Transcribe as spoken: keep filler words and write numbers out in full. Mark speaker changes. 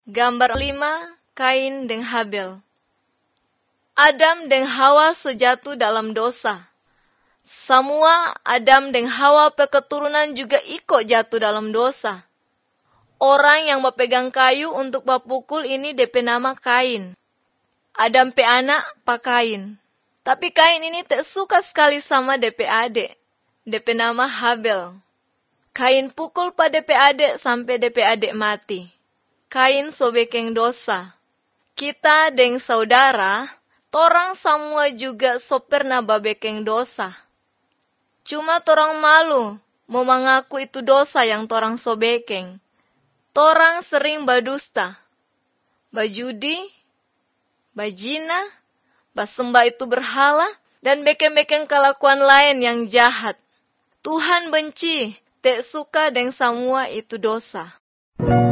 Speaker 1: Gambar lima, Kain dan Habel. Adam dan Hawa so jatuh dalam dosa. Semua Adam dan Hawa peketurunan juga ikut jatuh dalam dosa. Orang yang berpegang kayu untuk bapukul ini D P nama Kain. Adam pe anak pa Kain. Tapi Kain ini tak suka sekali sama D P adik. D P nama Habel. Kain pukul pa D P adik sampai D P adik mati. Kain so bekeng dosa. Kita deng saudara, torang semua juga so pernah babekeng dosa. Cuma torang malu mau mengaku itu dosa yang torang so bekeng. Torang sering badusta, bajudi, bajina, basembah itu berhala, dan bekeng-bekeng kelakuan lain yang jahat. Tuhan benci, tak suka deng semua itu dosa.